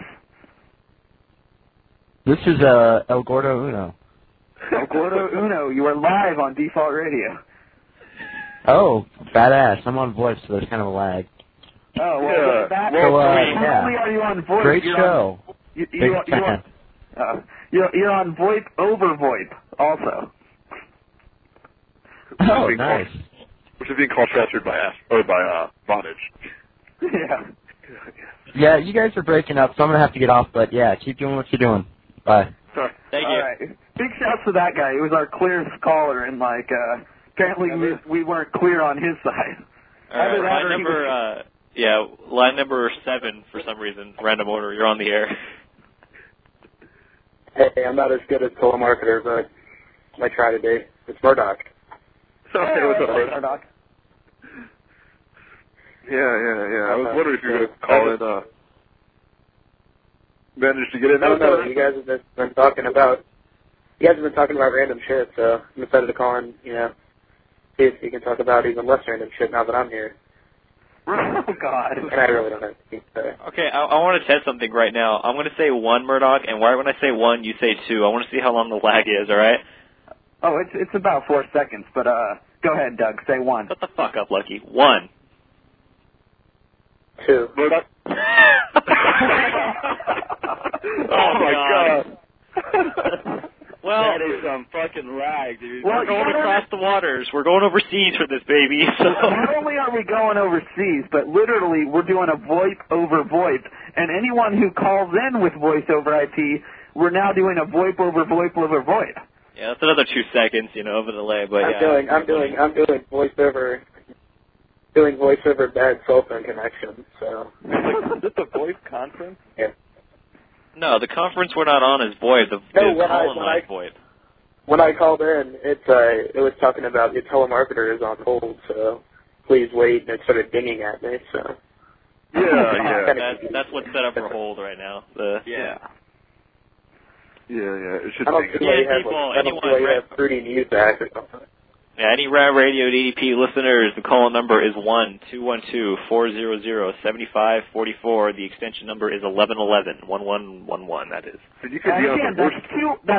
This is El Gordo Uno. El Gordo Uno, you are live on Default Radio. Oh, badass. I'm on voice, so there's kind of a lag. Oh, well, yeah. Not only are you on voice, Great show. You're on VoIP over VoIP also. Oh, nice. Which is being call transferred by Vonage. Yeah. Yeah, you guys are breaking up, so I'm going to have to get off, but yeah, keep doing what you're doing. Bye. Sorry. Thank you. All right. Big shouts to that guy. He was our clearest caller, and, like, apparently we weren't clear on his side. All right, line number 7 for some reason, random order. You're on the air. Hey, I'm not as good as telemarketer, but I try to be. It's Murdoch. Hey, what's up, Murdoch? Yeah. I was wondering if you were going to call in, managed to get in. No, you guys have been talking about random shit, so I'm excited to call in, see if you can talk about even less random shit now that I'm here. Oh, God. And I really don't have anything to say. Okay, I want to test something right now. I'm going to say 1, Murdoch, and right when I say 1, you say 2. I want to see how long the lag is, all right? Oh, it's about 4 seconds, but go ahead, Doug. Say 1. Shut the fuck up, Lucky. 1. 2. Murdoch. Oh, my God. Well, that is some fucking lag, dude. We're going across the waters. We're going overseas for this, baby. So. Not only are we going overseas, but literally we're doing a VoIP over VoIP. And anyone who calls in with voice over IP, we're now doing a VoIP over VoIP over VoIP. Yeah, that's another 2 seconds, of a delay. But I'm doing voice over bad cell phone connection. So. Is this a voice conference? Yeah. No, the conference we're not on is VoIP. The call-in line VoIP. When I called in, it was talking about your telemarketer is on hold, so please wait, and it started dinging at me. So. Yeah. That's what's set up for hold right now. Yeah. It should I don't see why you have Fruity News Act or something. Yeah, any Rad Radio DDP listeners, the call number is 1-212-400-7544. The extension number is 1111, 1111, that is. So you could be on that's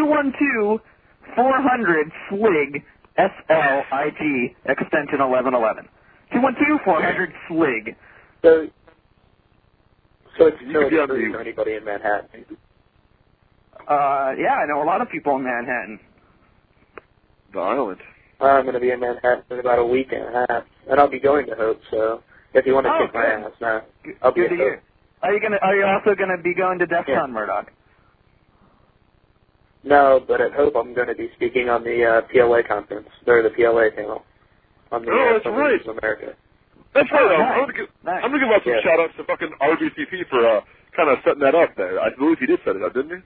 212-400-SLIG, SLIG, extension 1111. 212-400-SLIG. So it's no free for anybody in Manhattan. Yeah, I know a lot of people in Manhattan. The island. I'm going to be in Manhattan in about a week and a half, and I'll be going to Hope. So if you want to kick my ass, I'll be at Hope. Are you also going to be going to DEF CON, Murdoch? No, but at Hope I'm going to be speaking on the PLA conference, or the PLA panel on the that's right. of America. That's right. Nice. I'm going to give out some shout-outs to fucking RBCP for kind of setting that up there. I believe he did set it up, didn't he?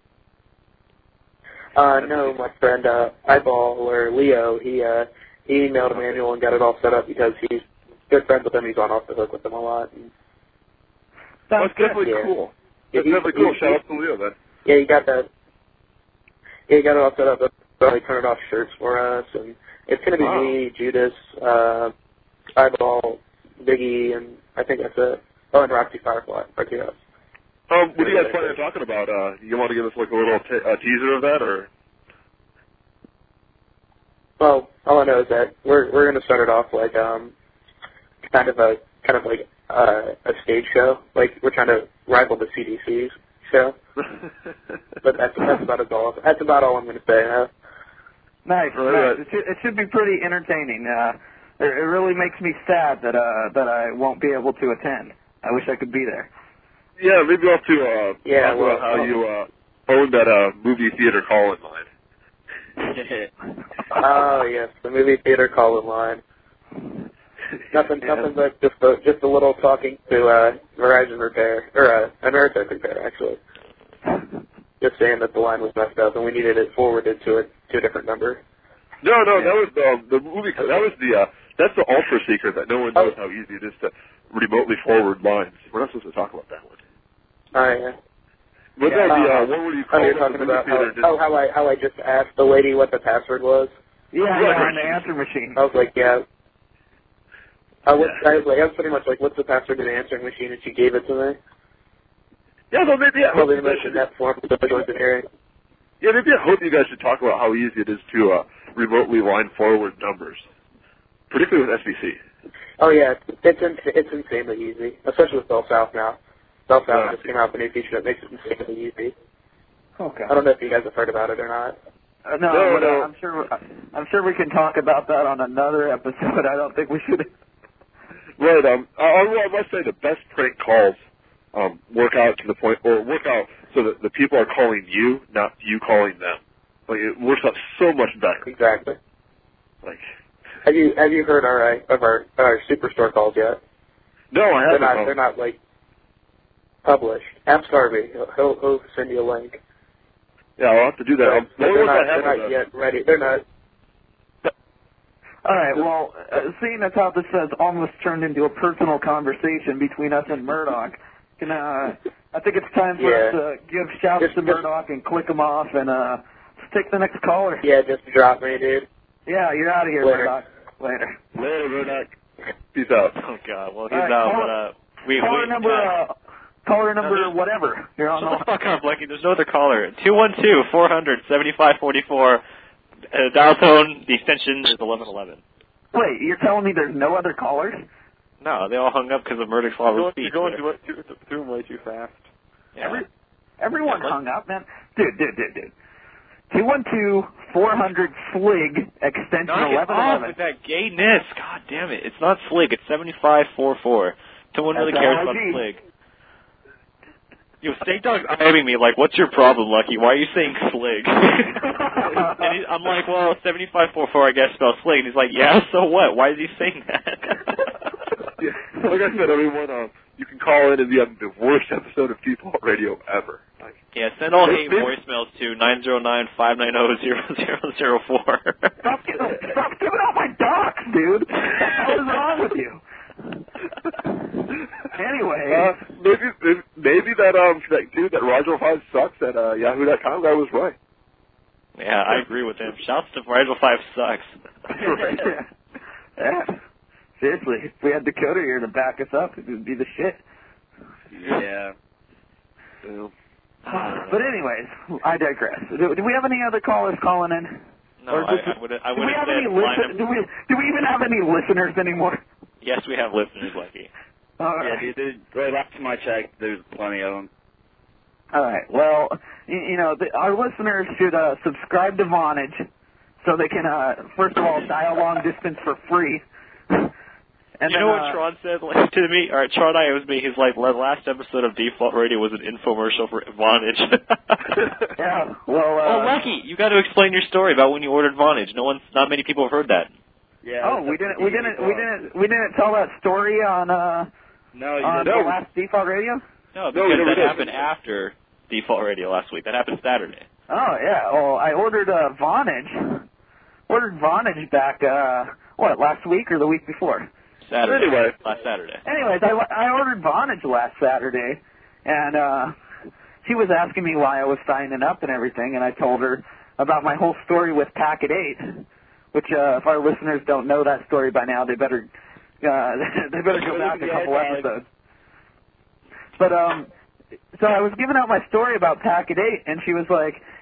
No, my friend Eyeball, or Leo, he emailed Emmanuel and got it all set up because he's good friends with him. He's on off the hook with him a lot. That's definitely cool. That's definitely cool. Shout out to Leo, then. Yeah, he got that. Yeah, he got it all set up. They turned off shirts for us, and it's going to be me, Judas, Eyeball, Biggie, and I think that's it. Oh, and Roxy Firefly, right here. What are you guys planning on talking about? You want to give us like a little teaser of that, or? Well, all I know is that we're going to start it off like kind of like a stage show. Like we're trying to rival the CDC's show. But that's about all I'm going to say. Nice. Nice. It should be pretty entertaining. It really makes me sad that I won't be able to attend. I wish I could be there. Yeah, maybe I'll have to talk about how you own that movie theater call-in line. Oh yes, the movie theater call-in line. Nothing but just a little talking to Verizon Repair or Ameritech Repair actually. Just saying that the line was messed up and we needed it forwarded to a different number. No, that was the movie. That's the ultra secret that no one knows how easy it is to remotely forward lines. We're not supposed to talk about that one. Oh yeah. What were you calling you're talking about how I just asked the lady what the password was? Yeah, on the answer machine. I was like, yeah. I was pretty much like, what's the password to the answering machine? And she gave it to me. Yeah, well, maybe probably mentioned that form of social engineering. Yeah, maybe I hope you guys should talk about how easy it is to remotely line forward numbers, particularly with SBC. Oh yeah, it's insanely easy, especially with Bell South now. Bell South just came out with a new feature that makes it insanely easy. Okay. I don't know if you guys have heard about it or not. No. I'm sure we can talk about that on another episode. I don't think we should. Right. I must say the best prank calls work out to the point, or work out so that the people are calling you, not you calling them. Like it works out so much better. Exactly. Like, have you heard of our Superstore calls yet? No, I haven't. They're not like published. Ask Harvey. He'll send you a link. Yeah, I'll have to do that. They're not yet ready. They're not. All right, well, seeing as how this has almost turned into a personal conversation between us and Murdoch, I think it's time for us to give shouts to Murdoch and click him off and take the next caller. Yeah, just drop me, dude. Yeah, you're out of here, Later. Murdoch. Later, Murdoch. Peace out. Oh, God. Well, he's out, caller number whatever. You're on Shut the fuck up, Blackie. There's no other caller. 212-400-7544. Dial tone, the extension is 1111. Wait, you're telling me there's no other callers? No, they all hung up because of Murdoch's law of speech. You're going through them way too fast. Yeah. Everyone hung up, man. Dude. 212-400-SLIG, extension 1111. Off with that gayness. God damn it. It's not SLIG, it's 7544. No one really cares about SLIG. Yo, Steak Dog's eyeing me like, what's your problem, Lucky? Why are you saying SLIG? And I'm like, well, 7544, I guess, spells SLIG. And he's like, yeah, so what? Why is he saying that? Yeah, like I said, everyone, you can call in and you have the worst episode of Default Radio ever. Yeah, send all hate voicemails to 909-590-0004. Stop giving out my docs, dude. What is wrong with you? Anyway, maybe that dude that Roger 5 sucks at Yahoo.com guy was right. Yeah, I agree with him. Shouts to Roger 5 sucks. Yeah. Seriously, if we had Dakota here to back us up, it would be the shit. Yeah. But anyways, I digress. Do we have any other callers calling in? No, I would have said do we even have any listeners anymore? Yes, we have listeners, Lucky. Yeah, dude, last time I checked, there's plenty of them. All right. Well, our listeners should subscribe to Vonage so they can, first of all, dial long distance for free. And you know what Tron said to me? All right, Tron io's me. He's like, the last episode of Default Radio was an infomercial for Vonage. Yeah. Well. Lucky, you got to explain your story about when you ordered Vonage. Not many people have heard that. Yeah. Oh, we didn't tell that story on the last Default Radio. No, because that happened after Default Radio last week. That happened Saturday. Oh yeah. Well, I ordered Vonage. Ordered Vonage back last week or the week before? Saturday. Anyway. Last Saturday. Anyways, I ordered Vonage last Saturday, and she was asking me why I was signing up and everything, and I told her about my whole story with Packet 8, which if our listeners don't know that story by now, they better go back a couple episodes. But so I was giving out my story about Packet 8, and she was like,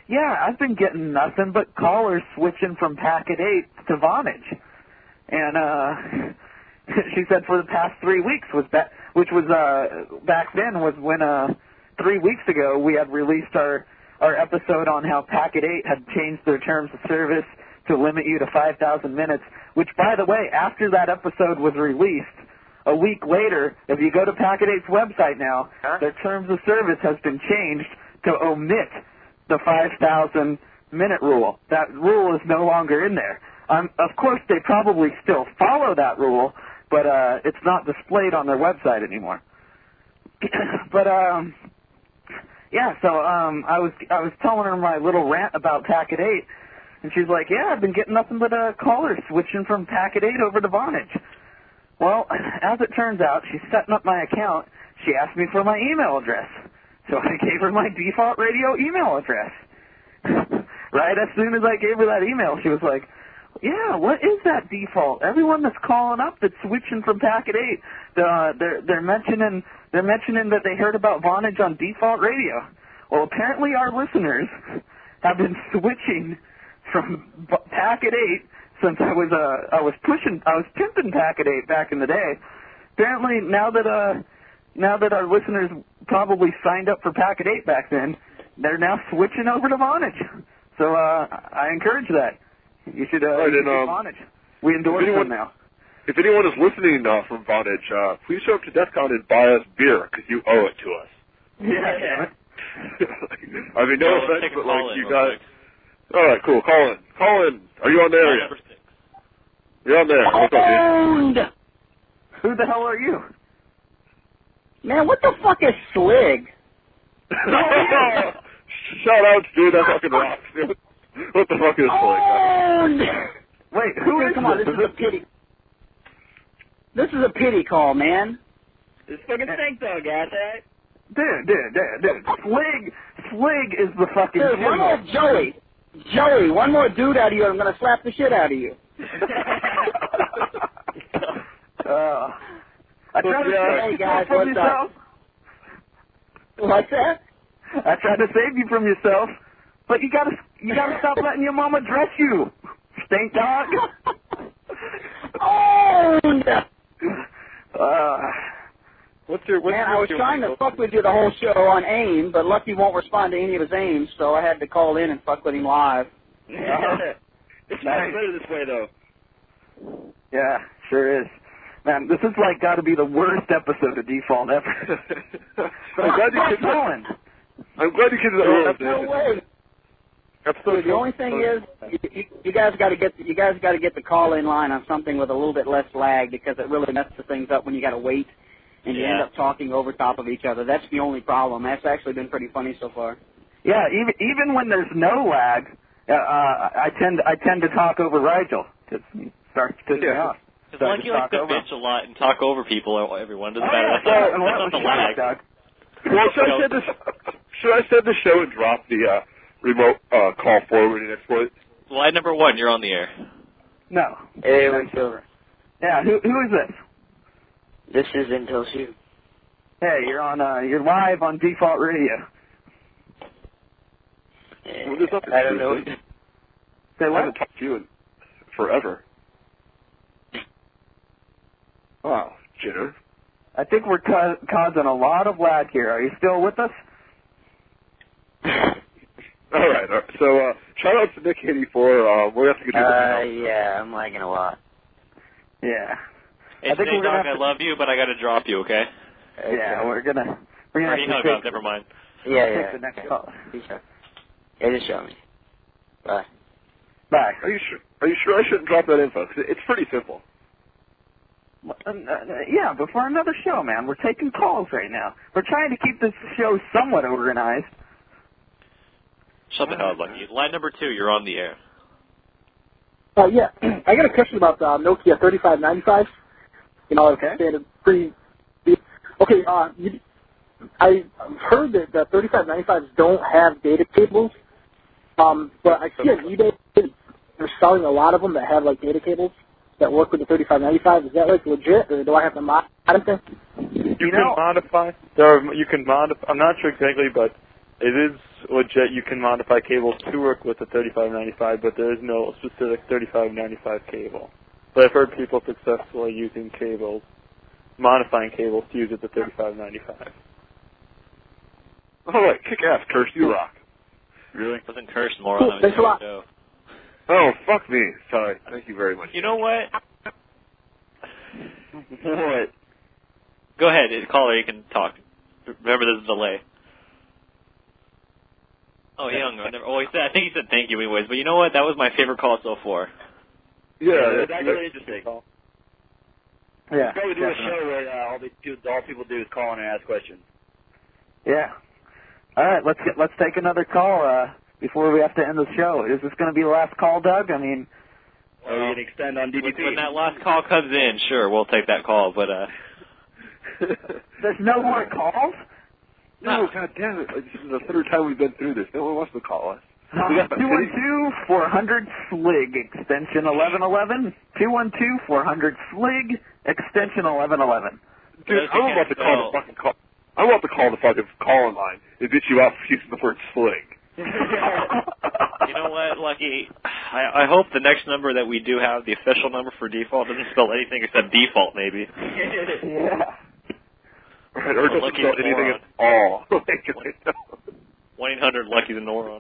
yeah, I've been getting nothing but callers switching from Packet 8 to Vonage. And she said for the past 3 weeks, which was back then was when 3 weeks ago we had released our episode on how Packet 8 had changed their terms of service to limit you to 5,000 minutes, which, by the way, after that episode was released, a week later, if you go to Packet 8's website now, their terms of service has been changed to omit the 5,000-minute rule. That rule is no longer in there. Of course, they probably still follow that rule, but it's not displayed on their website anymore. But yeah, so I was telling her my little rant about Packet 8, and she's like, "Yeah, I've been getting nothing but callers switching from Packet 8 over to Vonage." Well, as it turns out, she's setting up my account. She asked me for my email address, so I gave her my default radio email address. Right as soon as I gave her that email, she was like, "Yeah, what is that default? Everyone that's calling up that's switching from Packet 8, they're mentioning that they heard about Vonage on default radio." Well, apparently our listeners have been switching from Packet 8 since I was pimping Packet 8 back in the day. Apparently now that our listeners probably signed up for Packet 8 back then, they're now switching over to Vonage. So I encourage that. You should Vonage. We endorse them now. If anyone is listening from Vonage, please show up to DEF CON and buy us beer, because you owe it to us. Yeah. I mean, no offense, but like you guys. All right, cool. Call in. Are you on the area? You're on there. What's up, dude? Who the hell are you? Man, what the fuck is Swig? Shout out, dude. That fucking rocks, dude. What the fuck is Swig? Wait, who is come on, this is a pity. This is a pity call, man. It's fucking Snake Dog, asshat. Dude. Swig is the fucking dude, one more Joey, one more dude out of you, I'm going to slap the shit out of you. I tried to hey guys, what's up? What's that? I tried to save you from yourself, but you gotta stop letting your mama dress you, stink dog. Man, I was trying to fuck with you the whole show on AIM, but Lucky won't respond to any of his aims, so I had to call in and fuck with him live. It's much better this way, though. Yeah, sure is. Man, this is like got to be the worst episode of Default ever. I'm glad you kids no way. The only thing is, you guys got to get the call in line on something with a little bit less lag, because it really messes things up when you got to wait and you end up talking over top of each other. That's the only problem. That's actually been pretty funny so far. Yeah, even when there's no lag, I tend to talk over Rigel. It starts to piss me off. Because Lucky likes to bitch a lot and talk over people. Everyone doesn't matter. Well, That's not the lag. Well, should I send the show and drop the remote call forwarding exploit? Line number 1, you're on the air. No. Hey, Silver. Yeah, who is this? This is Intel Shoe. Hey, you're live on Default Radio. I don't know. Say what? I haven't talked to you in forever. Wow, Jitter. I think we're causing a lot of lag here. Are you still with us? All right. So, shout out to Nick 84. We have to get yeah, I'm lagging a lot. Yeah. Hey, Snake Dog, I love you, but I got to drop you, okay? Yeah, we're gonna Already hung up, never mind. Yeah. The next call. Yeah, just show me. Bye. Bye. Are you sure I shouldn't drop that info? 'Cause it's pretty simple. Yeah, but for another show, man. We're taking calls right now. We're trying to keep this show somewhat organized. Shut the hell up, Lucky. Line number 2, you're on the air. Yeah, I got a question about the Nokia 3595. You know, okay. It's pretty. Okay, I heard that the 3595s don't have data cables, but I see on eBay they're selling a lot of them that have like data cables that work with the 3595. Is that like legit, or do I have to modify them? You can modify. You can modify. I'm not sure exactly, but it is legit. You can modify cables to work with the 3595, but there is no specific 3595 cable. But I've heard people successfully using cables, modifying cables to use it the 3595. All right, kick ass, Curse, you rock. Really? Wasn't cursed more Cool, on thanks a lot. show. Oh, fuck me. Sorry. Thank you very much. You know what? What? Go ahead, caller, you can talk. Remember, there's a delay. Oh, he hung on. I think he said thank you anyways, but you know what? That was my favorite call so far. Yeah, that's actually interesting. Yeah. Probably do a show where all people do is call in and ask questions. Yeah. All right, let's take another call before we have to end the show. Is this going to be the last call, Doug? I mean, we can extend on DDP. When that last call comes in, sure, we'll take that call, but there's no more calls? No, God damn it. This is the third time we've been through this. No one wants to call us. 212-400-SLIG, extension 1111. 212-400-SLIG, extension 1111. Dude, I'm about to call the fucking call. I'm about to call the fucking call-in line and bitch you out for using the word sling. You know what, Lucky? I hope the next number that we do have, the official number for default, doesn't spell anything except default, maybe. Yeah. Right, or doesn't spell anything at all. 1-800-LUCKY the Neuron.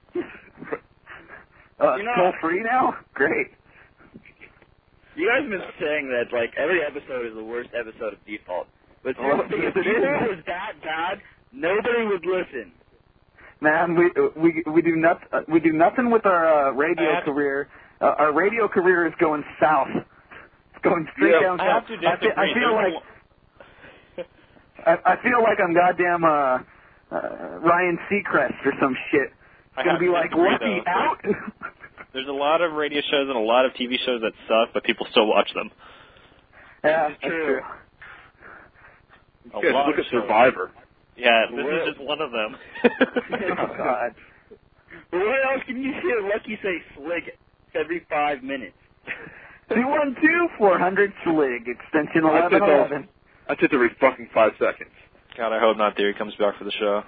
Toll free now? Great. You guys have been saying that, like, every episode is the worst episode of default. But if default was that bad, nobody would listen. Man, we do nothing with our radio career. Our radio career is going south. It's going straight down south. I feel like I'm goddamn Ryan Seacrest or some shit. It's gonna be like Lucky out. There's a lot of radio shows and a lot of TV shows that suck, but people still watch them. Yeah, that's true. Look at Survivor. Yeah, this is just one of them. Oh, God. But what else can you hear Lucky say slig every 5 minutes? 212-400-SLIG, extension 1111. That's it every fucking 5 seconds. God, I hope not Theory comes back for the show.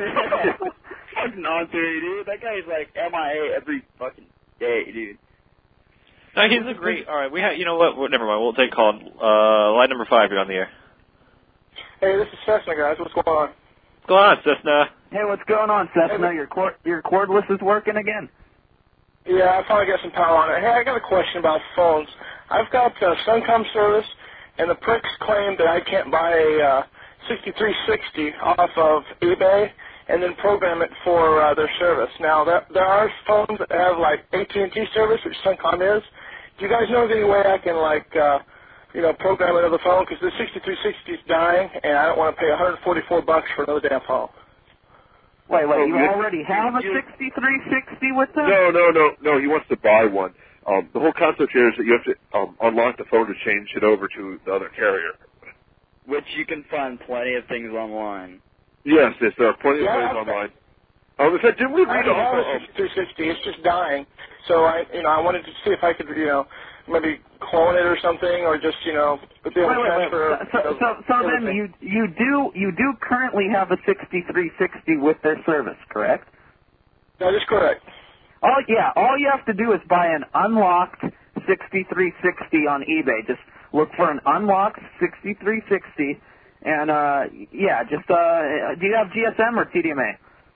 Fucking on Theory, dude. That guy's like MIA every fucking day, dude. No, he's a great... All right, we have... You know what? Never mind. We'll take call. Line number 5, you're on the air. Hey, this is Cessna, guys. What's going on? What's going on, Cessna? Hey, what's going on, Cessna? Your cordless is working again? Yeah, I finally got some power on it. Hey, I got a question about phones. I've got Suncom service, and the pricks claim that I can't buy a 6360 off of eBay and then program it for their service. Now, there are phones that have, like, AT&T service, which Suncom is. Do you guys know of any way I can, like, program another phone? Because the 6360 is dying, and I don't want to pay $144 for another damn phone. Wait, you already have a 6360 with them? No, he wants to buy one. The whole concept here is that you have to unlock the phone to change it over to the other carrier. Which you can find plenty of things online. Yes, there are plenty of things online. In fact, didn't we read I have a 6360. It's just dying. So I wanted to see if I could, maybe clone it or something, or just, put the transfer. So then you do currently have a 6360 with their service, correct? That is correct. All you have to do is buy an unlocked 6360 on eBay. Just look for an unlocked 6360, and do you have GSM or TDMA?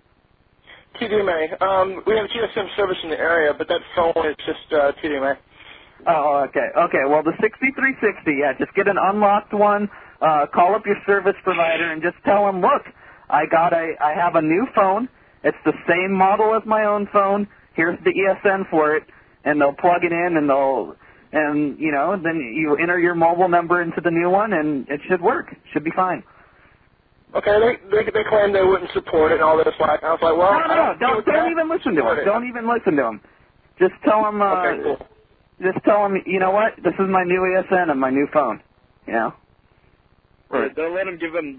TDMA. We have GSM service in the area, but that phone is just TDMA. Oh, okay. Well, the 6360, just get an unlocked one. Call up your service provider and just tell them, look, I have a new phone. It's the same model as my own phone. Here's the ESN for it, and they'll plug it in, and then you enter your mobile number into the new one, and it should work. Should be fine. Okay, they claim they wouldn't support it and all this. I was like, well, no, don't even listen to them. Don't even listen to them. Just tell them. Okay, cool. Just tell them, you know what? This is my new ESN and my new phone. Right. Don't let them give them.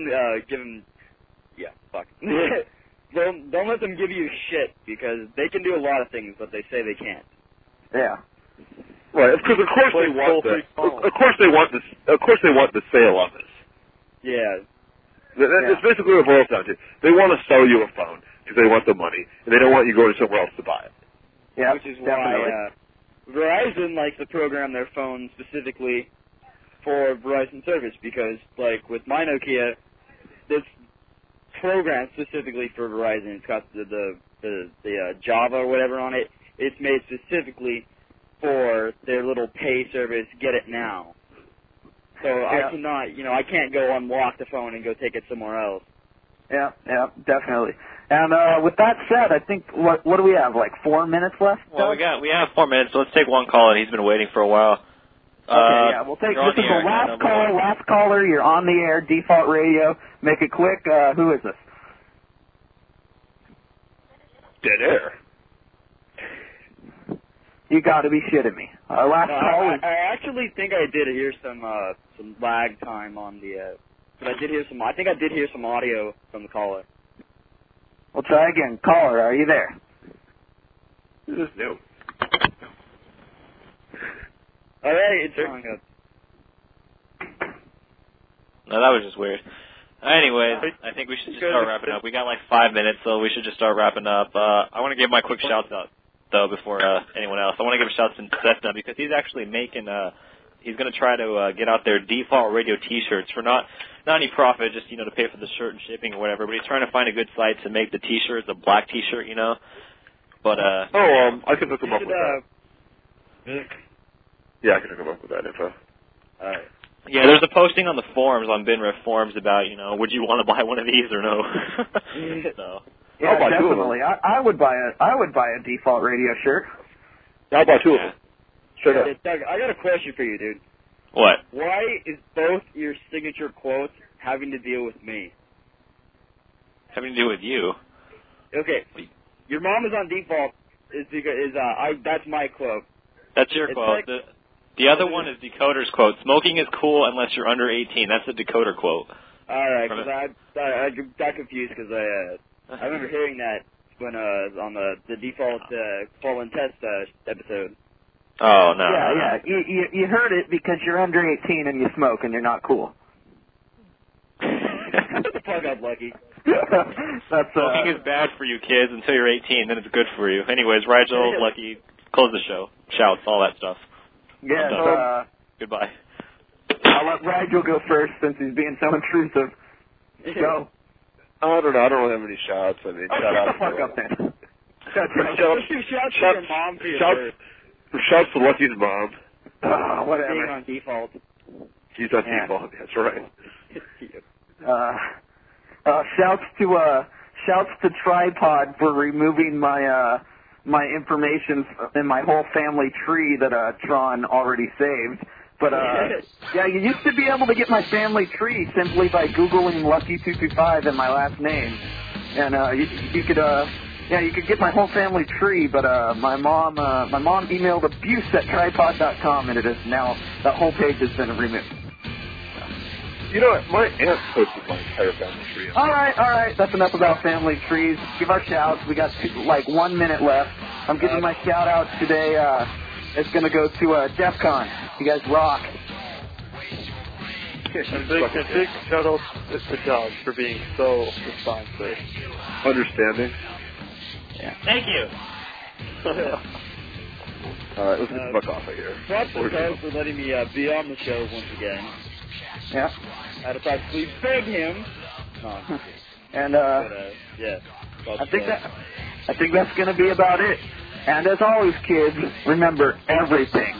Yeah, fuck. Don't let them give you shit, because they can do a lot of things, but they say they can't. Yeah. Right, because of course they want the sale on this. Yeah. That's basically what it boils down to. They want to sell you a phone because they want the money, and they don't want you going somewhere else to buy it. Yeah, which is why Verizon likes to program their phones specifically for Verizon service, because, like, with my Nokia, it's programmed specifically for Verizon. It's got the Java or whatever on it. It's made specifically for their little pay service, Get It Now. So I cannot, I can't go unlock the phone and go take it somewhere else. Yeah, definitely. And with that said, I think what do we have? Like 4 minutes left? Well, we have 4 minutes. So let's take one call, and he's been waiting for a while. Okay, we'll take this is the last caller. You're on the air, Default Radio. Make it quick. Who is this? Dead air. You got to be shitting me. Last call. I actually think I did hear some lag time on the. But I did hear some. I think I did hear some audio from the caller. We'll try again. Caller, are you there? This is new. All right, it's wrong up. No, that was just weird. Anyways, I think we should just start wrapping up. We got like 5 minutes, so we should just start wrapping up. I want to give my quick shout out though before anyone else. I want to give a shout out to Cessna because he's actually making. He's going to try to get out their Default Radio T-shirts for not any profit, just to pay for the shirt and shipping or whatever. But he's trying to find a good site to make the T-shirts, a black T-shirt, But I can hook him up with that. Yeah, I can hook him up with that info. Yeah, there's a posting on the forums on BinRef forums about would you want to buy one of these or no? So. Yeah, definitely. I would buy a Default Radio shirt. I'll buy two of them. Straight up. Doug, I got a question for you, dude. What? Why is both your signature quotes having to deal with me? Having to do with you? Okay. Your mom is on default. That's my quote. That's your quote. Like, the other one is Decoder's quote. Smoking is cool unless you're under 18. That's the Decoder quote. All right, because I got confused because I remember hearing that when on the default Fallen Test episode. Oh, no. Yeah. You heard it because you're under 18 and you smoke and you're not cool. Shut the fuck up, Lucky. Smoking is bad for you kids until you're 18, then it's good for you. Anyways, Rigel, Lucky, close the show. Shouts, all that stuff. Yes, goodbye. I'll let Rigel go first since he's being so intrusive. Go. I don't know. I don't really have any shouts. I mean, shout out. Shut the fuck up then. Shouts to your mom for your Shouts to Lucky's mom. Whatever. Being on default. She's on default. That's right. Shouts to Tripod for removing my information in my whole family tree that Tron already saved. But yeah, you used to be able to get my family tree simply by Googling Lucky225 and my last name, and you could get my whole family tree. But my mom emailed abuse@tripod.com, and it is now that whole page has been removed. You know what? My aunt posted my entire family tree. All right. That's enough about family trees. Give our shouts. We got 1 minute left. I'm giving my shout out today. It's going to go to DEF CON. You guys rock. And big shout out to Doug for being so responsive. Understanding. Yeah. Thank you. All right, let's get the fuck off of here. Props to Doug for letting me be on the show once again. Yeah. I had to practically beg him. No. And yeah. I think that's going to be about it. And as always, kids, remember everything,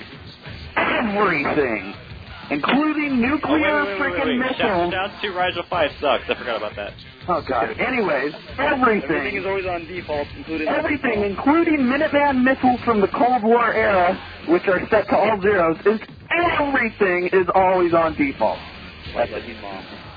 including nuclear freaking missiles. Shout to Rigel 5 sucks. I forgot about that. Oh God. Anyways, everything is always on default, including including Minuteman missiles from the Cold War era, which are set to all zeros. Everything is always on default. Like Lucky's mom.